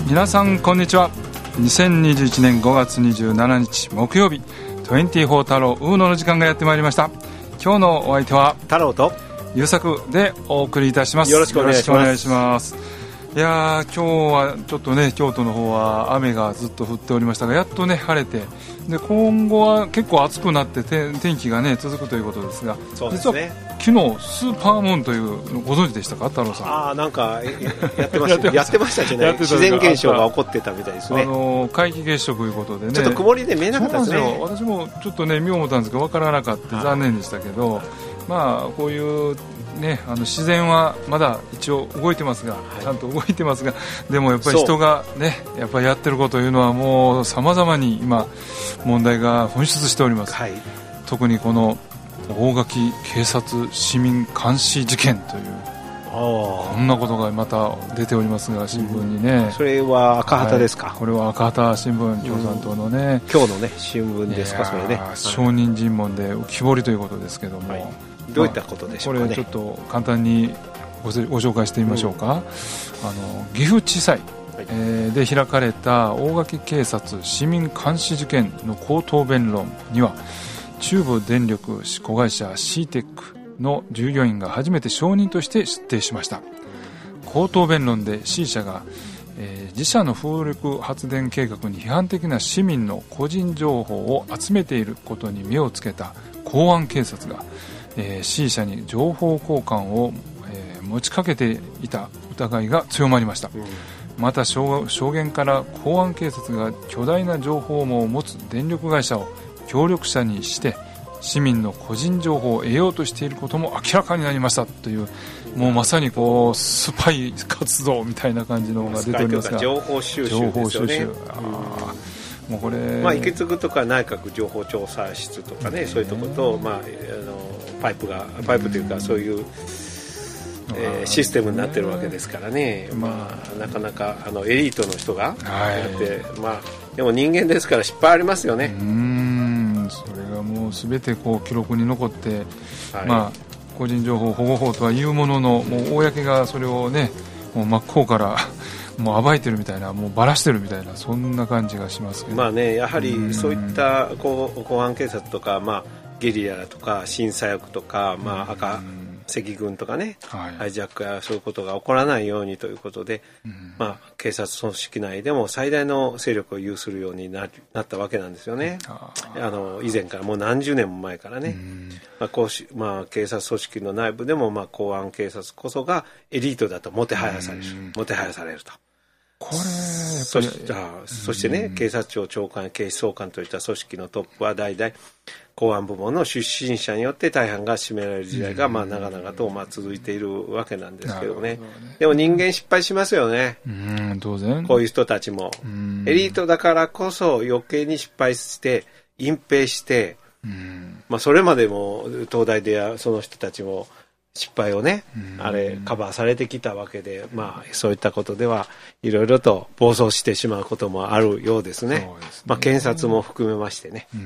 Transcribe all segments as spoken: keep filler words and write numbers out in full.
皆さんこんにちは。にせんにじゅういちねんごがつにじゅうしちにち木曜日、にじゅうよん太郎ウーノの時間がやってまいりました。今日のお相手は太郎と優作でお送りいたします。 よろしくお願いします。よろしくお願いします。 いや今日はちょっとね、京都の方は雨がずっと降っておりましたが、やっとね晴れて、で今後は結構暑くなって天気がね続くということですが、 そうですね、 実は昨日スーパームーンというのご存知でしたか、太郎さん。 ああ、なんかやってましたやってましたじゃない自然現象が起こってたみたいですね。 あの皆既月食ということでね、 ちょっと曇りで見えなかったですね。 そうなんですよ、私もちょっとね見よう思ったんですけど分からなかった残念でしたけど、まあこういうね、あの自然はまだ一応動いてますが、はい、ちゃんと動いてますが、でもやっぱり人がねやっぱりやってることというのはもう様々に今問題が噴出しております、はい、特にこの大垣警察市民監視事件というこんなことがまた出ておりますが、新聞にね、 うん、それは赤旗ですか、 はい、これは赤旗新聞、共産党のね、うん、 今日のね新聞ですか、それね、 証人尋問で浮き彫りということですけども、はい、 どういったことでしょうかね。 これちょっと簡単に ご, ご紹介してみましょうか、うん、あの岐阜地裁、はい、えー、で開かれた大垣警察市民監視事件の口頭弁論には、中部電力子会社 シーテック の従業員が初めて証人として出廷しました。口頭弁論で C 社が、えー、自社の風力発電計画に批判的な市民の個人情報を集めていることに目をつけた公安警察が、えー、C 社に情報交換を、えー、持ちかけていた疑いが強まりました、うん、また証言から公安警察が巨大な情報網を持つ電力会社を協力者にして市民の個人情報を得ようとしていることも明らかになりましたという、もうまさにこうスパイ活動みたいな感じのが出ておりますが、 情報収集ですよね。情報収集、あ、 もうこれ、 まあ、池継とか内閣情報調査室とかね、そういうところと、まあ、あのパイプがパイプというかそういう、えー、システムになってるわけですからね、まあ、なかなかあのエリートの人がやって、はい、まあ、でも人間ですから失敗ありますよね。 うーん、それがもう全てこう記録に残って、はい、まあ、個人情報保護法とはいうものの、もう公がそれをねもう真っ向からもう暴いてるみたいな、もうバラしてるみたいな、そんな感じがしますけど、 まあね、やはりそういったこう公安警察とか、まあ、ゲリラとか審査役とか、まあ、赤赤軍とかね、はい、ハイジャックやそういうことが起こらないようにということで、まあ、警察組織内でも最大の勢力を有するように な, なったわけなんですよね。あの以前からもう何十年も前からね、まあこうしまあ、警察組織の内部でも、まあ、公安警察こそがエリートだともてはやされるもてはやされると。 これそしそしてね、警察庁長官警視総監といった組織のトップは代々公安部門の出身者によって大半が占められる時代が、まあ、長々とまあ続いているわけなんですけど ね, どねでも人間失敗しますよね。 うん、当然こういう人たちもエリートだからこそ余計に失敗して隠蔽して、うんまあ、それまでも東大でその人たちも失敗をね、あれカバーされてきたわけで、まあ、そういったことではいろいろと暴走してしまうこともあるようですね。そうですね、まあ、検察も含めましてね。うん、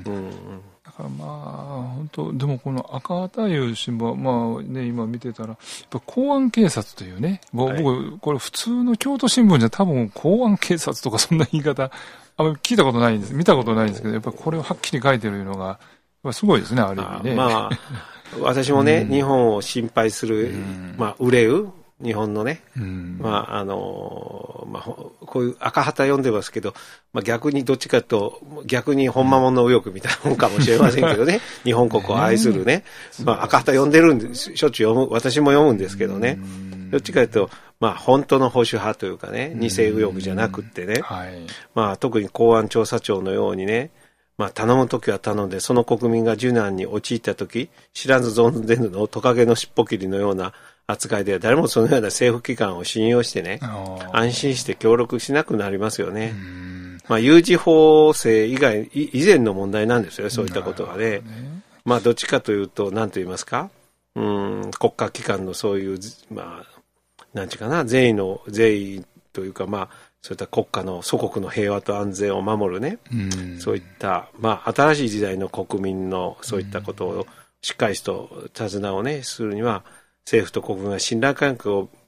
うん、 だからまあ本当でもこの赤旗いう新聞は、まあね、今見てたらやっぱ公安警察というね、僕、はい、これ普通の京都新聞じゃ多分公安警察とかそんな言い方あんまり聞いたことないんです、見たことないんですけど、やっぱこれをはっきり書いてるのがすごいですね、ある意味ね。 まあ私もね、うん、日本を心配する、うん、まあ、憂う日本のね、うん、まああのまあ、こういう赤旗読んでますけど、まあ、逆にどっちかと逆に本間物右翼みたいなもんかもしれませんけどね日本国を愛するね、まあ、赤旗読んでるんでしょっちゅう読む、私も読むんですけどね、どっちかというと、まあ、本当の保守派というかね、偽右翼じゃなくってね、はい、まあ、特に公安調査庁のようにね、まあ、頼むときは頼んで、その国民が受難に陥ったとき、知らず存ぜぬのトカゲの尻尾切りのような扱いでは誰もそのような政府機関を信用してね、安心して協力しなくなりますよね。まあ、有事法制以外、以前の問題なんですよ、そういったことがね。まあ、どっちかというと、何と言いますか、うん、国家機関のそういう、まあ、なんちゅうかな、善意の、善意というか、まあ、そういった国家の祖国の平和と安全を守るね、うん、そういった、まあ、新しい時代の国民のそういったことをしっかりと手綱をね、するには、政府と国民が信頼関係を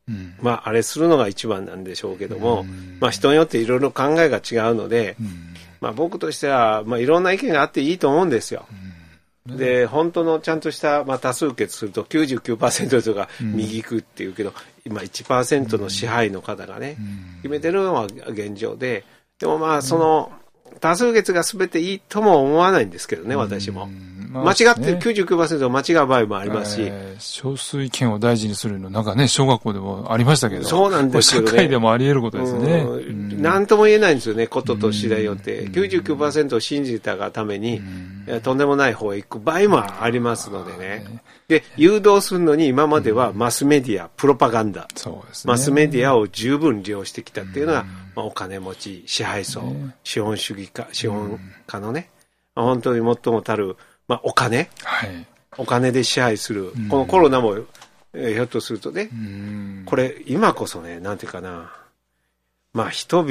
うん、まあ、あれするのが一番なんでしょうけども、うん、まあ、人によっていろいろ考えが違うので、うん、まあ、僕としては、まあ、いろんな意見があっていいと思うんですよ。うん、で、本当のちゃんとした、まあ、多数決すると きゅうじゅうきゅうパーセント の人が右行くっていうけど、うん、今 いちパーセント の支配の方がね、うん、決めてるのは現状で、でもまあ、その、多数決が全ていいとも思わないんですけどね、私も。まあ、間違って きゅうじゅうきゅうパーセント 間違う場合もありますし、 えー、少数意見を大事にするのなんかね小学校でもありましたけど、 そうなんですよね。 社会でもあり得ることですね。 何とも言えないんですよね、ことと次第よって。きゅうじゅうきゅうパーセント を信じたがためにとんでもない方へ行く場合もありますのでね。で、誘導するのに今まではマスメディア、プロパガンダ、そうですね、マスメディアを十分利用してきたっていうのが、まあ、お金持ち、支配層、資本主義家、資本家のね、本当に最もたるまあ、お金、はい、お金で支配する、このコロナも、えー、ひょっとするとね、これ今こそね、なんていうかな、まあ人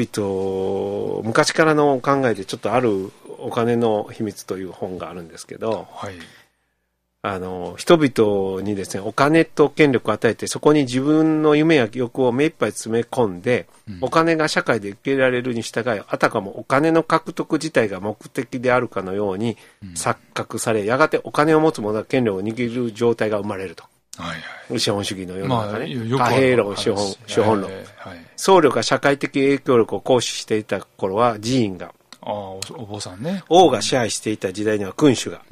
々昔からの考えでちょっとあるお金の秘密という本があるんですけど、はい、あの人々にですねお金と権力を与えてそこに自分の夢や欲を目いっぱい詰め込んで、うん、お金が社会で受け入れられるに従いあたかもお金の獲得自体が目的であるかのように錯覚され、うん、やがてお金を持つ者が権力を握る状態が生まれると、はいはい、資本主義の世の中ね、まあ、貨幣論資本資本論、はいはい、僧侶が社会的影響力を行使していた頃は寺院が、 あお坊さんね、 王が支配していた時代には君主が、うん、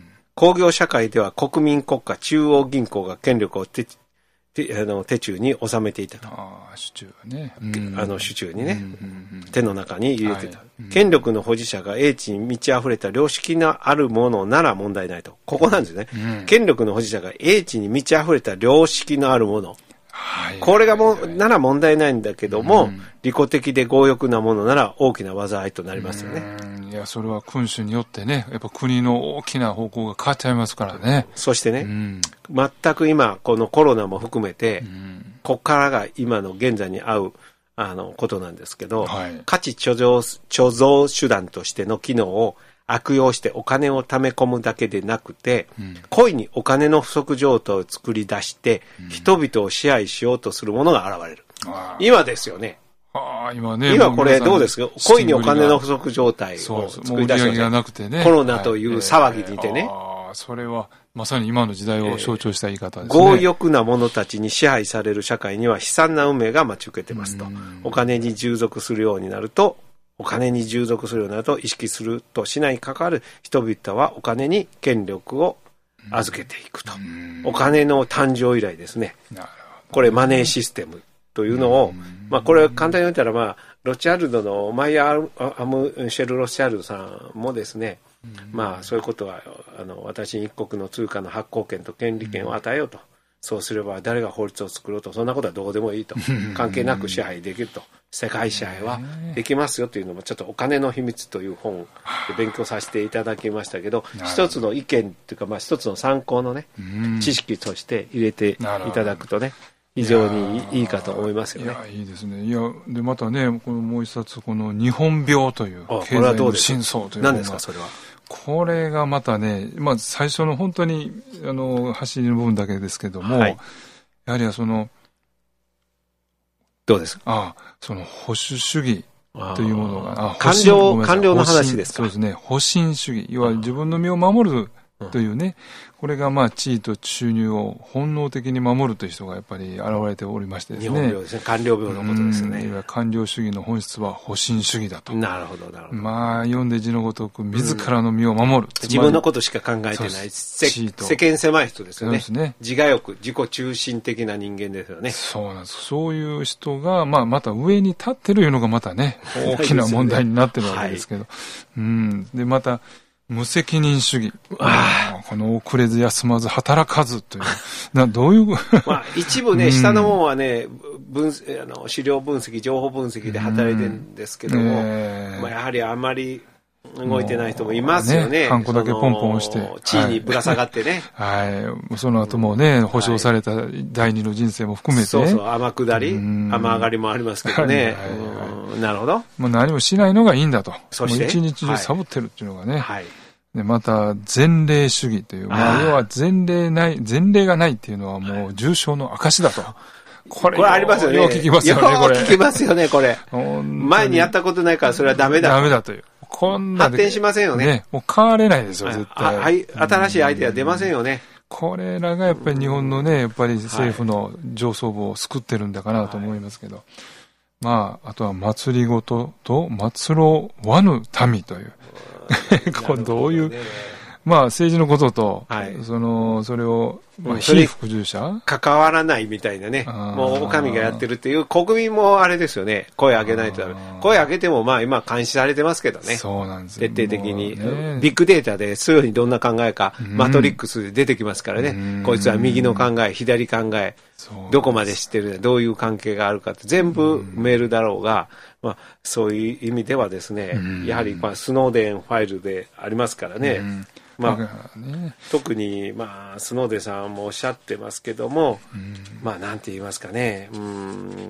工業社会では国民国家中央銀行が権力を手あの手中に収めていたと。 ああ、手中ね。 あの手中にね、うんうんうん、手の中に入れてた、はいうん。権力の保持者が英知に満ち溢れた良識のあるものなら問題ないと。ここなんですね。うん、権力の保持者が英知に満ち溢れた良識のあるもの。はい、これがも、はい、なら問題ないんだけども、うん、利己的で強欲なものなら大きな災いとなりますよね。 いや、それは君主によってね、やっぱ国の大きな方向が変わっちゃいますからね。 そしてね、うん、全く今、このコロナも含めて、うん、ここからが今の現在に合う、あの、ことなんですけど、はい、価値貯蔵、貯蔵手段としての機能を悪用してお金を貯め込むだけでなくて、うん、故意にお金の不足状態を作り出して、うん、人々を支配しようとするものが現れる。今ですよね。 ああ、今ね。 今これどうですか？故意にお金の不足状態を作り出して、 がなくてね、 コロナという騒ぎにてね。 はい、ああ、それはまさに今の時代を象徴した言い方ですね。 強欲な者たちに支配される社会には悲惨な運命が待ち受けてますと。お金に従属するようになると、お金に従属するようになると意識するとしないに関わる人々はお金に権力を預けていくと。お金の誕生以来ですね。これマネーシステムというのを、まあこれ簡単に言ったらまあ、ロチャルドのマイヤー・アムシェル・ロチャルドさんもですね、まあそういうことはあの私に一国の通貨の発行権と権利権を与えようと。そうすれば誰が法律を作ろうとそんなことはどうでもいいと。関係なく支配できると。世界支配はできますよというのもちょっとお金の秘密という本で勉強させていただきましたけど、一つの意見というかまあ一つの参考のね、知識として入れていただくとね、非常にいいかと思いますよね。 いや、いいですね。いや、で、またね、このもう一冊、この日本病という経済の真相というのが。 何ですか、それは。 これがまたね、まあ最初の本当に、あの、走りの部分だけですけども、はい、やはりその、 どうですか？ ああ、その保守主義というものが、 あ官僚、官僚の話ですか？ そうですね、保身主義。要は自分の身を守るというね、これがまあ地位と収入を本能的に守るという人がやっぱり現れておりましてですね。 日本病ですね。官僚病のことですね。 いわゆる官僚主義の本質は保身主義だと。 なるほど、なるほど。 まあ読んで字のごとく自らの身を守る。 うん、自分のことしか考えてない。世間狭い人ですよね。そうですね。自我欲、自己中心的な人間ですよね。 そうなんです。そういう人が、まあまた上に立ってるいうのがまたね、大きな問題になってるわけですけど。はい、うん。で、また、無責任主義。あこの遅れず休まず働かずという。などういうまあ一部ね、うん、下の方はね、分あの資料分析、情報分析で働いてるんですけども、うんえーまあ、やはりあんまり動いてない人もいますよね。 ハンコだけポンポンして。 地位にぶら下がってね。 はい。はい、その後もね、保証された第二の人生も含めて。 そうそう、天下り、天上がりもありますけどね。はいはいはい、なるほど。 もう何もしないのがいいんだと。そして。もう一日中サボってるっていうのがね。はい。で、また、前例主義という、まあ、要は前例ない、前例がないっていうのはもう重症の証だと。 これ、 これありますよね。 よく聞きますよね、これ。 よく聞きますよね、これ。前にやったことないからそれはダメだ。 ダメだという。こんな発展しませんよね。 ね、もう変われないですよ、絶対。 はい、新しいアイデア出ませんよね。 これらがやっぱり日本のね、やっぱり政府の上層部を救ってるんだかなと思いますけど。はい、まあ、あとは祭りごとと祭ろわぬ民という。これどういう、まあ政治のことと、はい、その、それを、まあ、非服従者関わらないみたいなね。もう、狼がやってるっていう、国民もあれですよね。声上げないとダメ。声上げても、まあ今監視されてますけどね。 そうなんですよ。徹底的に。ね、ビッグデータですぐにどんな考えか、うん、マトリックスで出てきますからね。うん、こいつは右の考え、左考え、どこまで知ってる、どういう関係があるかって、全部メールだろうが、まあ、そういう意味ではですね、うん、やはり、まあ、スノーデンファイルでありますからね。うんまあね、特に、まあ、スノーデンさんもおっしゃってますけども、うん、まあ、なんて言いますかね、うん、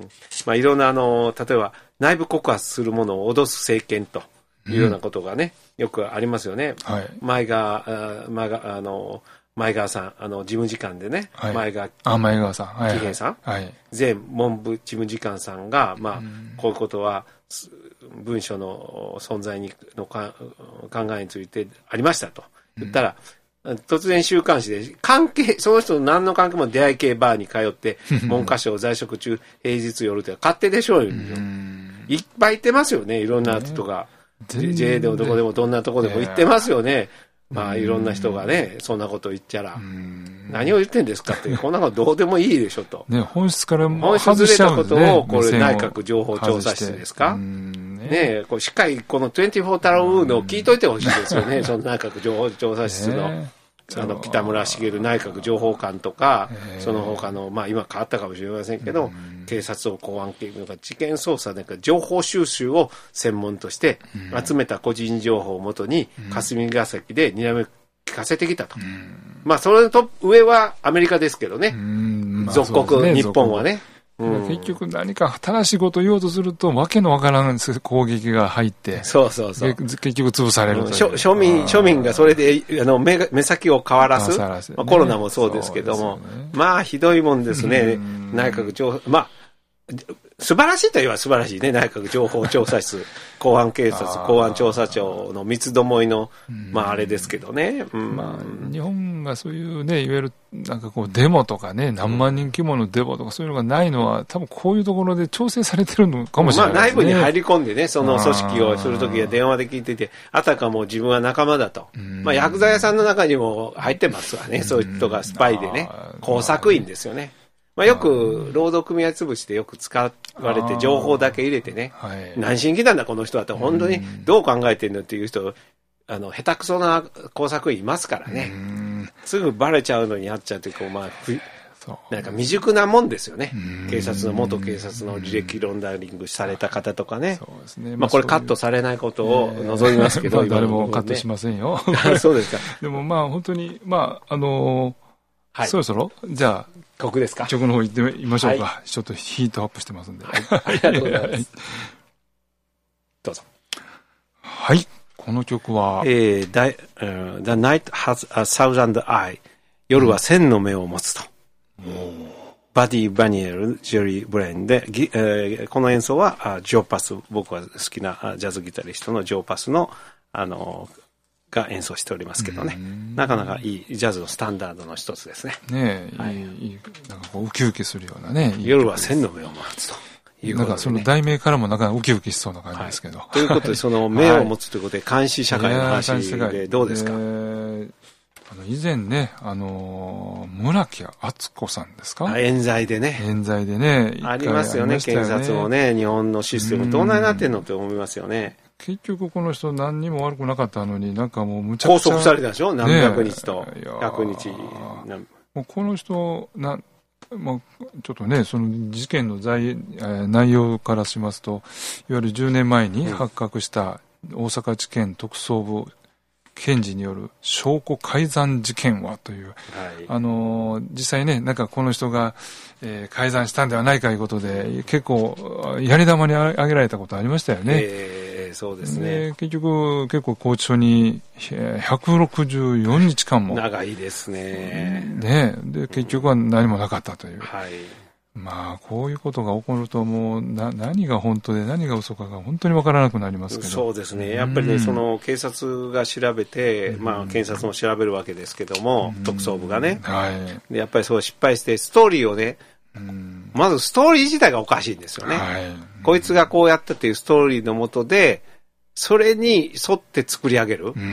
まあ、いろんな、あの、例えば、内部告発するものを脅す政権というようなことがね、うん、よくありますよね。はい、前川、前川、あの、前川さん、あの、事務次官でね、 はい、 前川、 あ、前川さん、 はい、紀平さん、はい、前文部事務次官さんが、まあ、うん、こういうことは、文書の存在にのか考えについてありましたと。言ったら、うん、突然週刊誌で、関係、その人の何の関係も出会い系バーに通って、文科省在職中、平日夜って勝手でしょうよ。いっぱい行ってますよね、いろんな人が。ね、ジェイ でもどこでもどんなとこでも行ってますよね。まあいろんな人がね、そんなこと言っちゃら、何を言ってんですかって、こんなことどうでもいいでしょと。 ね、本質からも外しちゃうんですね。本質ずれたことを、これ内閣情報調査室ですかねえ、これしっかりこのにじゅうよんタラウーのを聞いといてほしいですよね。その内閣情報調査室の、ね、あの、北村茂内閣情報官とか、その他の、まあ今変わったかもしれませんけど、警察を公安系とか事件捜査なんか情報収集を専門として集めた個人情報をもとに霞が関でにらめ聞かせてきたと。まあそれと上はアメリカですけどね。属国、日本はね。 うん、結局何か新しいことを言おうとするとわけのわからん攻撃が入ってそうそうそう結局潰されるという、うん、 庶民庶民がそれであの 目, 目先を変わらす、まあ、コロナもそうですけども、ね、まあひどいもんですね。内閣情報まあ素晴らしいといえば素晴らしいね。内閣情報調査室公安警察公安調査庁の三つどもいのまああれですけどね、うんまあ、日本がそういうねいわゆるなんかこうデモとかね何万人規模のデモとかそういうのがないのは多分こういうところで調整されてるのかもしれないですね。 まあ内部に入り込んでねその組織をするときは電話で聞いててあたかも自分は仲間だと、まあ薬剤屋さんの中にも入ってますわね。そういう人がスパイでね工作員ですよね。まあ、よく労働組合潰しでよく使われて情報だけ入れてね、はい、何しに来たんだこの人はって本当にどう考えてんのっていう人あの下手くそな工作員いますからね。すぐバレちゃうのにやっちゃうってこうまあなんか未熟なもんですよね。警察の元警察の履歴ロンダリングされた方とかね。そうですね。まあこれカットされないことを望みますけど、 えーまあ、誰もカットしませんよ。 そうですか。 でもまあ本当にまああのーはい、そろそろじゃあ曲ですか。 曲の方行ってみましょうか。はい、ちょっとヒートアップしてますんで。 はい、ありがとうございます。どうぞ。 はい。この曲は、 えー The, uh, The Night Has a Thousand Eye 夜は千の目を持つと。うん、バディ・バニエル、ジェリー・ブレインで、えー、この演奏はジョー・パス、僕は好きなジャズギタリストのジョー・パスのあのが演奏しておりますけどね。なかなかいいジャズのスタンダードの一つですね。 ねえ、はい、いい、なんかこうウキウキするようなね。いい夜は千の目を持つということで、ね。 なんかその題名からもなかなかウキウキしそうな感じですけど。はい、 ということで、その目を持つということで、監視社会の話でどうですか。えー、あの以前ね、あのー、村木敦子さんですか。 冤罪でね。 冤罪でね。 ありますよね、検察もね、日本のシステムどうなになってんのって思いますよね。 結局この人何にも悪くなかったのになんかもうむちゃくちゃ拘束されたでしょ。何百日とひゃくにち。もうこの人な、まあ、ちょっとねその事件の在内容からしますといわゆるじゅうねんまえに発覚した大阪地検特捜部検事による証拠改ざん事件はという、はい、あの実際ねなんかこの人が、えー、改ざんしたんではないかということで結構やり玉に挙げられたことありましたよね。 えー、そうですね。 で結局結構拘置所にひゃくろくじゅうよっかんも長いですね。 ねで結局は何もなかったという。 はい。 まあこういうことが起こるともうな何が本当で何が嘘かが本当に分からなくなりますけど。 そうですね。やっぱりね、うん、その警察が調べて、うん、まあ検察も調べるわけですけども、うん、特捜部がね、はい、でやっぱりそう失敗してストーリーをね、うん、まずストーリー自体がおかしいんですよね、はい、こいつがこうやったっていうストーリーのもとでそれに沿って作り上げる、うん、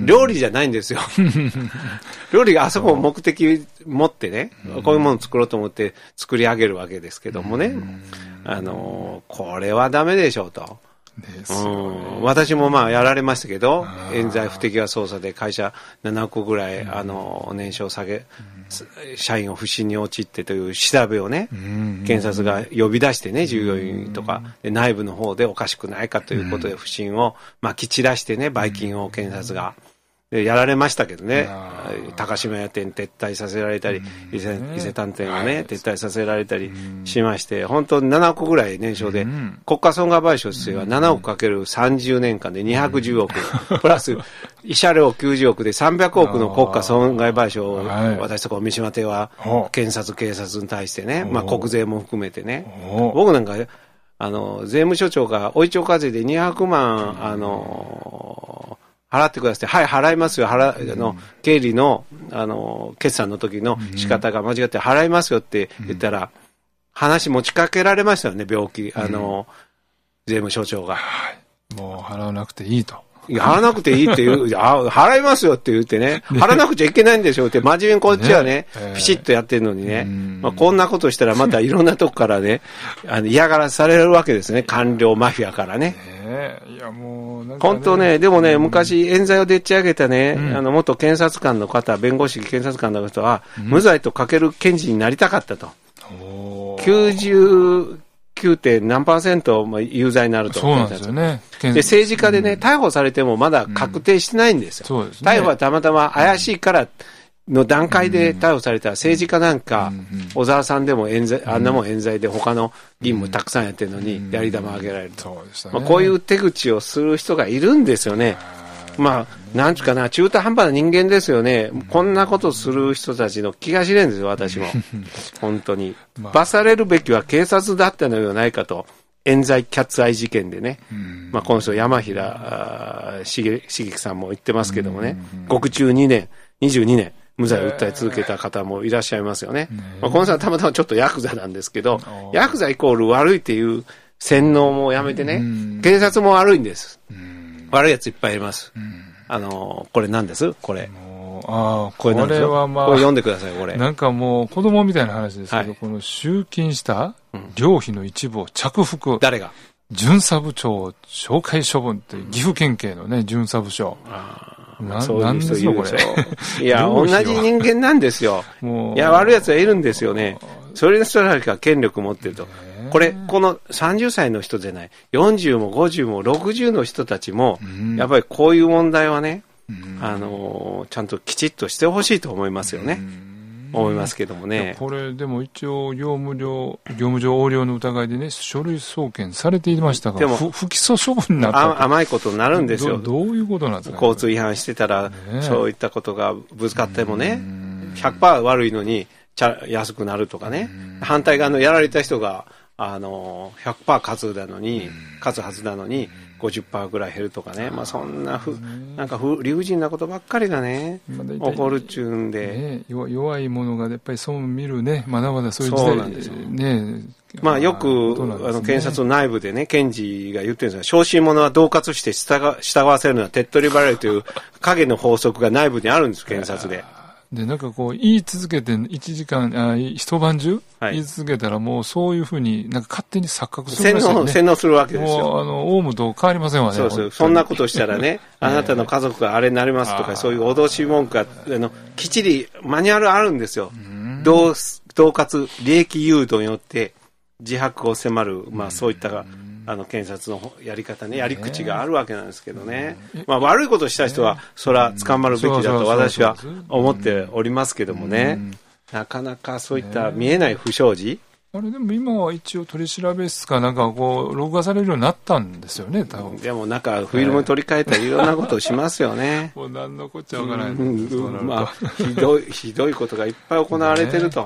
料理じゃないんですよ料理があそこを目的持ってね、うん、こういうものを作ろうと思って作り上げるわけですけどもね、うん、あのこれはダメでしょうと。ですよね、うん、私もまあやられましたけど、冤罪不手際捜査で会社ななこぐらい、うん、あの年収を下げ、うん、社員を不審に陥ってという調べをね、うん、検察が呼び出してね、従業員とか、で内部の方でおかしくないかということで不審をまき散らしてね、ばい菌を検察がやられましたけどね、高島屋店撤退させられたり、伊勢、伊勢丹店をね、撤退させられたりしまして、本当にななこぐらい年商で、国家損害賠償としてはななおくかけるさんじゅうねんかんでにひゃくじゅうおく、プラス慰謝料きゅうじゅうおくでさんびゃくおくの国家損害賠償を私とか三島邸は検察、警察に対してね、まあ国税も含めてね、僕なんか、あの、税務署長が追い徴課税でにひゃくまん、あの、払ってください。はい、払いますよ。払、あの、経理の、あの、決算の時の仕方が間違って払いますよって言ったら、話持ちかけられましたよね、病気。あの、税務署長が。 もう払わなくていいと。 いや、払わなくていいって言う、あ、払いますよって言ってね、払わなくちゃいけないんでしょうって、真面目にこっちはね、ピシッとやってるのにね、まあ、こんなことしたらまたいろんなとこからね、あの嫌がらされるわけですね、官僚マフィアからね。 いやもうなんかね、 本当ね、でもね、昔冤罪をでっち上げたね、あの元検察官の方、弁護士検察官の方は、無罪と書ける検事になりたかったと。きゅうじゅうきゅうてん何パーセント有罪になると。 そうなんですよね。 で、政治家でね、逮捕されてもまだ確定してないんですよ。そうですね。逮捕はたまたま怪しいからの段階で逮捕された政治家なんか、小沢さんでも冤罪、あんなもん冤罪で他の議員もたくさんやってるのに、やり玉あげられると。そうでしたね。まあ、こういう手口をする人がいるんですよね。まあ、なんちゅうかな、中途半端な人間ですよね。こんなことする人たちの気が知れんですよ、私も。本当に。罰されるべきは警察だったのではないかと。冤罪キャッツアイ事件でね。まあ、この人、山平茂樹さんも言ってますけどもね。獄中にねん、にじゅうにねん、無罪を訴え続けた方もいらっしゃいますよね。まあ、この人はたまたまちょっとヤクザなんですけど、ヤクザイコール悪いっていう洗脳もやめてね、警察も悪いんです。悪いやついっぱいいます。うん、あの、これ何ですこれ。 ああ、これはまあ。 これ読んでください、これ。 なんかもう子供みたいな話ですけど、はい、この集金した寮費の一部を着服。 誰が巡査部長を懲戒処分っていう岐阜県警のね、巡査部長。ああ、そういう人いるでしょ。いや、同じ人間なんですよ。いや、悪い奴はいるんですよね。それの人たちが権力持ってると。これ、このさんじゅっさいの人じゃない、よんじゅうもごじゅうもろくじゅうの人たちも、やっぱりこういう問題はね、あの、ちゃんときちっとしてほしいと思いますよね。思いますけどもね。 これ、でも一応、業務上、業務上横領の疑いでね、書類送検されていましたが、でも不起訴処分になった甘いことになるんですよ。 ど, どういうことなんですか、 交通違反してたら、ね、そういったことがぶつかってもね、ひゃくパーセント 悪いのに、ちゃ安くなるとかね。反対側のやられた人が、あの、ひゃくパーセント 勝つなのに、勝つはずなのに、ごじゅっパーセント ぐらい減るとかね。まあそんなふ、なんか不理不尽なことばっかりがね、起こるっちゅうんで。 ね、弱いものがやっぱりそう見るね、まだまだそういう時代そうなんですよ。ね。まあよく、ね、あの、検察の内部でね、検事が言ってるんですが、小心者は恫喝して従従わせるのは手っ取り早いという影の法則が内部にあるんです、検察で。 で、なんかこう、言い続けて、いちじかん、あ一晩中、はい、言い続けたら、もうそういうふうに、なんか勝手に錯覚するらしい、ね。洗脳、 洗脳するわけですよ。 もう、あの、オウムと変わりませんわね。 そうそう。そんなことしたらね、あなたの家族があれになりますとか、そういう脅し文句が、あの、きっちりマニュアルあるんですよ。恫喝、利益誘導によって、自白を迫る、まあそういった、あの検察のやり方ね、やり口があるわけなんですけどね。まあ悪いことした人は、それは捕まるべきだと私は思っておりますけどもね。なかなかそういった見えない不祥事。 あれでも今は一応取り調べ室かなんかこう、録画されるようになったんですよね、多分。 でもなんかフィルム取り替えたりいろんなことをしますよね。 もう何のこっちゃわからない。 まあ、ひどい、ひどいことがいっぱい行われてると。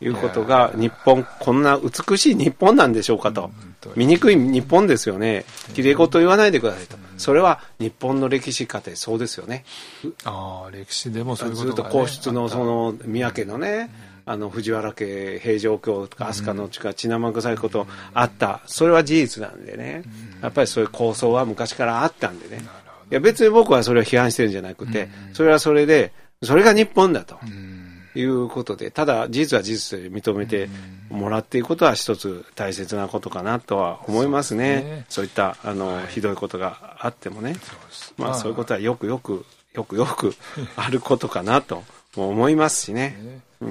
いうことが、日本、こんな美しい日本なんでしょうかと。醜い日本ですよね。きれい事言わないでくださいと。それは日本の歴史過程、そうですよね。 ああ、歴史でもそういうことが、ね、 ずっと皇室のその宮家のね、あの藤原家、平城京とか飛鳥の地か血生臭いことあった。それは事実なんでね。やっぱりそういう構想は昔からあったんでね。いや別に僕はそれを批判してるんじゃなくて、それはそれで、それが日本だと。いうことで、ただ事実は事実で認めてもらっていくことは一つ大切なことかなとは思いますね。そういったあの、はい、ひどいことがあってもね、そうまあそういうことはよくよくよくよくあることかなと思いますしね。うん、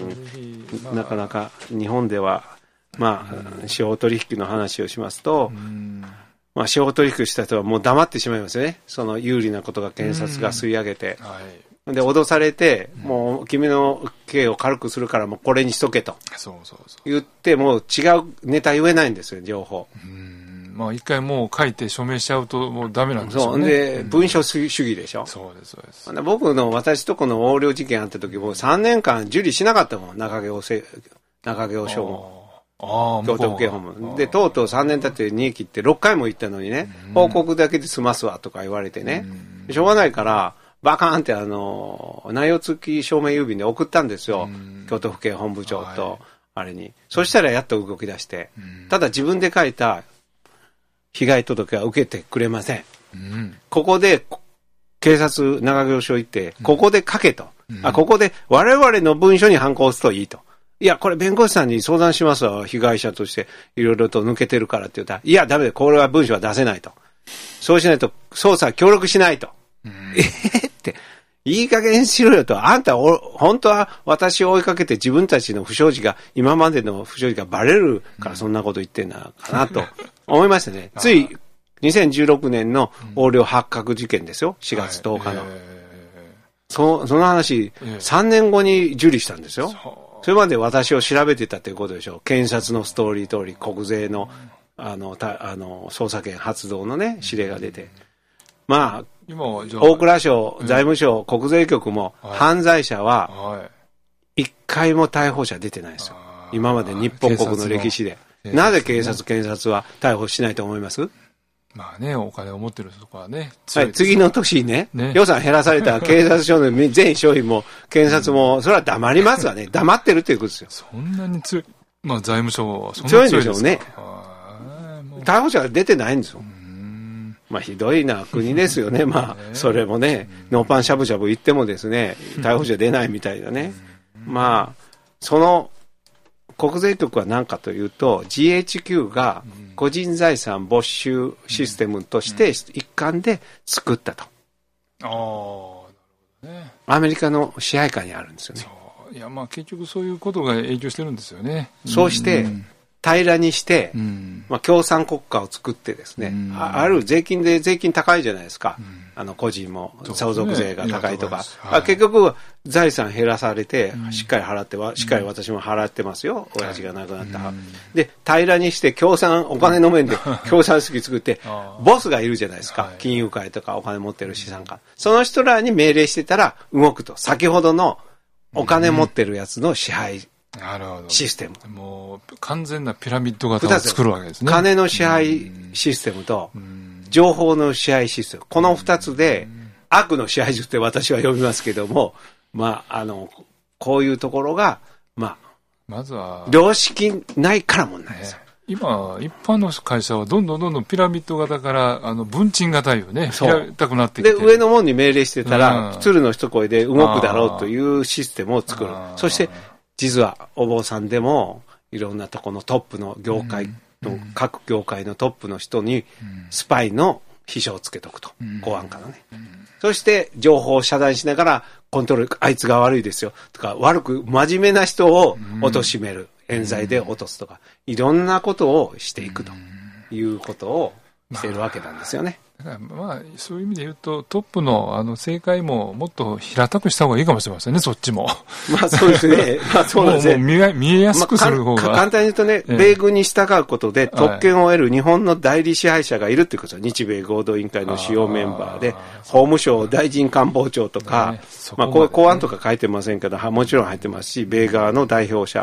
なかなか日本ではまあ司法取引の話をしますと、まあ司法取引した人はもう黙ってしまいますよね。その有利なことが検察が吸い上げて。で脅されて、うん、もう君の刑を軽くするからもうこれにしとけと言ってもう違うネタ言えないんですよ情報。 うんまあ一回もう書いて署名しちゃうともうダメなんですよね。 そうで、うん、文書主義でしょ。 そうですそうです。 僕の私とこの横領事件あった時もさんねんかん受理しなかったもん中京せ中京署も。あ京都府警本部でとうとうさんねん経ってにえきってろっかいも行ったのにね、うん、報告だけで済ますわとか言われてね、うん、しょうがないからバカーンってあの内容付き証明郵便で送ったんですよ、京都府警本部長とあれに、はい、そしたらやっと動き出して、ただ自分で書いた被害届は受けてくれません、うん、ここで警察長京署行ってここで書けと、うん、あここで我々の文書に反抗するといいと、いやこれ弁護士さんに相談しますわ、被害者としていろいろと抜けてるからって言ったら、いやダメだこれは文書は出せないと、そうしないと捜査協力しないと、うん、えーっていい加減しろよと、あんたお本当は私を追いかけて自分たちの不祥事が今までの不祥事がバレるからそんなこと言ってんだかなと思いましたね。ついにせんじゅうろくねんの横領発覚事件ですよ、しがつとおかの、はい、そ, その話さんねんごに受理したんですよ。それまで私を調べてたということでしょう。検察のストーリー通り国税のあのたあの捜査権発動のね指令が出て、まあ今大蔵省、財務省、うん、国税局も、はい、犯罪者は一回も逮捕者出てないですよ、はい、今まで日本国の歴史で、ね、なぜ警察検察は逮捕しないと思います？ まあね、お金を持ってる人とかはね、 はい、次の年ね、ね予算減らされたら警察署の全商品も検察もそれは黙りますわね、黙ってるっていうことですよ。 そんなに強い、まあ財務省はそんな強いんでしょうね。逮捕者が出てないんですよ。まあひどいな国ですよね。まあそれもね、ノーパンしゃぶしゃぶ言ってもですね、逮捕者出ないみたいなね。まあその国税局は何かというと ジーエイチキュー が個人財産没収システムとして一環で作ったと。ああ、なるほどね。アメリカの支配下にあるんですよね。 そういやまあ結局そういうことが影響してるんですよね。 そうして、うん平らにして、うんまあ、共産国家を作ってですね、うん、あ, ある税金で税金高いじゃないですか、うん、あの個人も相続税が高いとか、はい、結局財産減らされて、うん、しっかり払ってはしっかり私も払ってますよ、うん、親父が亡くなった、はい、で平らにして共産お金の面で共産主義作ってボスがいるじゃないですか、はい、金融界とかお金持ってる資産家、その人らに命令してたら動くと、先ほどのお金持ってるやつの支配、うんなるほどシステム、 もう完全なピラミッド型を作るわけですね。 金の支配システムと情報の支配システム、この二つで悪の支配術って私は呼びますけども、まああのこういうところがまあまずは良識ないからもないですよ、ね、 今一般の会社はどんどんどんどんピラミッド型からあの文鎮型よね、平たくなってきて、 で上のものに命令してたら、うん、鶴の一声で動くだろうというシステムを作る。そして実はお坊さんでもいろんなところのトップの業界の、うん、各業界のトップの人にスパイの秘書をつけとくと、うん、公安課のね、うん、そして情報を遮断しながらコントロール、あいつが悪いですよとか、悪く真面目な人を貶める、うん、冤罪で落とすとか、いろんなことをしていくということをしているわけなんですよね。 だからまあそういう意味で言うとトップのあの政界ももっと平たくした方がいいかもしれませんね、そっちも。 まあそうですね。まあそうなんですね。 もう見え、見えやすくする方が、まあ、 簡単に言うとね、米軍に従うことで特権を得る日本の代理支配者がいるっていうことですよ。日米合同委員会の主要メンバーで、法務省大臣官房長とか、ね、まあこう公安とか書いてませんけど、もちろん入ってますし、米側の代表者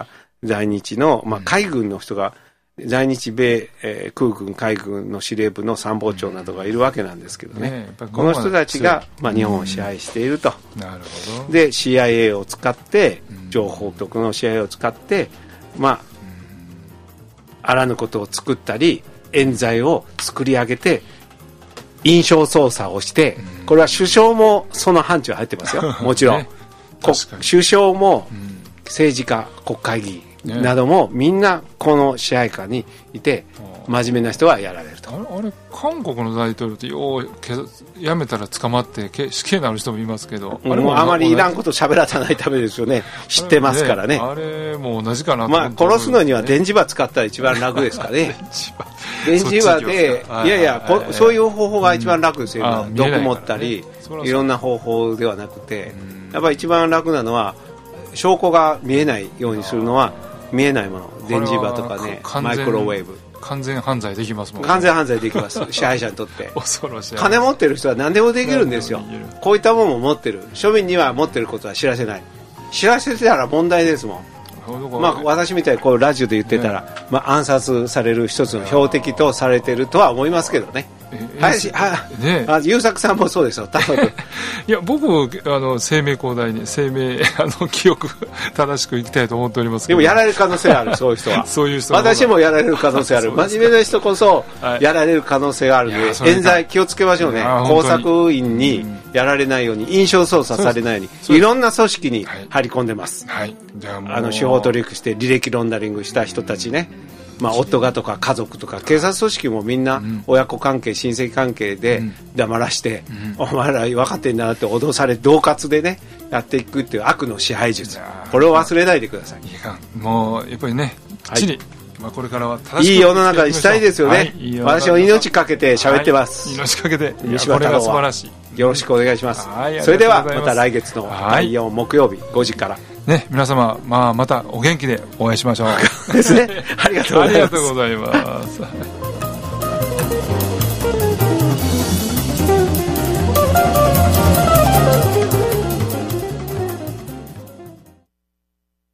在日の、まあ、海軍の人が、在日米、えー、空軍海軍の司令部の参謀長などがいるわけなんですけどね、ねこの人たちが、まあ、日本を支配していると、 うん、なるほど。 で シーアイエー を使って情報局の シーアイエー を使ってまあ、あらぬことを作ったり冤罪を作り上げて印象操作をして、うん、これは首相もその範疇に入ってますよもちろん、ね、首相も政治家国会議員などもみんなこの支配下にいて真面目な人はやられると。 あれ、あれ韓国の大統領ってよう辞めたら捕まって死刑になる人もいますけど、 あれもあまりいらんこと喋らさないためですよね。知ってますからね。 あれも同じかなと思って、まあ、殺すのには電磁場使ったら一番楽ですかね電磁場でいやいやこそういう方法が一番楽ですよ、うん、毒持ったり、ね、いろんな方法ではなくて、やっぱり一番楽なのは証拠が見えないようにするのは見えないもの、電磁場とかね、マイクロウェーブ、 完全犯罪できますもんね。 完全犯罪できます支配者にとって恐ろしい。 金持ってる人は何でもできるんですよ。こういったものも持ってる、庶民には持ってることは知らせない。知らせてたら問題ですもん。まあ、私みたいにこうラジオで言ってたら、ね、まあ、暗殺される一つの標的とされてるとは思いますけどね。林あ、ね、あ優作さんもそうですよ多分いや僕あの生命広大に生命あの記憶正しく生きたいと思っておりますけど、 でもやられる可能性あるそういう人はそういう人私もやられる可能性ある真面目な人こそやられる可能性があるので、はい、冤罪気をつけましょうね。工作員にやられないように、印象操作されないようにいろんな組織に張り込んでます、はい、じゃああの司法取引して履歴ロンダリングした人たちね、まあ、夫がとか家族とか警察組織もみんな親子関係親戚関係で黙らして、うん、お前ら分かってんだなって脅され恫喝でねやっていくっていう悪の支配術、これを忘れないでください。いやもうやっぱりねきっちり、はい、まあ、これからは正しくいい世の中にしたいですよね、はい、いい私は命かけて喋ってます、 はい、命かけて西場太郎はこれが素晴らしい。 よろしくお願いします、はい、それではまた来月のだいよん木曜日ごじからね、皆様、まあ、またお元気でお会いしましょうですね。ありがとうございます。 ありがとうございます。